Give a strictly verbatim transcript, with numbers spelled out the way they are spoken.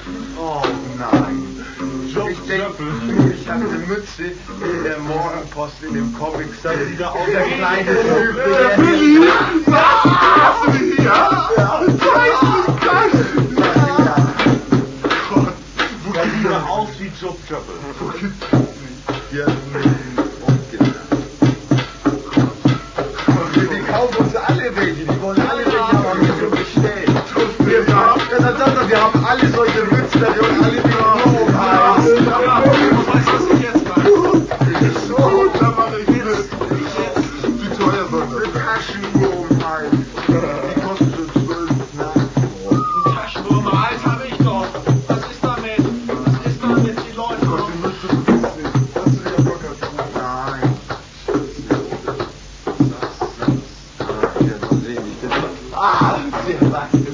Oh nein. Ich denke, ich habe eine Mütze in der Morgenpost in dem Comic. Das sieht da aus, der kleine Typ. Der Billy! Hast du mich hier? Ja. Geil! Gott. Das sieht doch aus wie Job Köppel. Wo gibt's das nicht? Ja, die kaufen uns alle welche. Die wollen alle welche, aber nicht so bestellt. Wir haben, wir haben alle solche Rützler, die uns alle wie Blumen heißen. Weißt du, was ich jetzt mache? So, da mache ich jetzt. Wie teuer soll das? Eine Taschenwurm heißen. Die kostet so zwölf Mark. Ein Taschenwurm, Eis habe ich doch. Was ist damit? Was ist damit? Die Leute Gott, die Mütze gibt's nicht. Hast du die am Locker gemacht? Nein. Ah, sehr weit.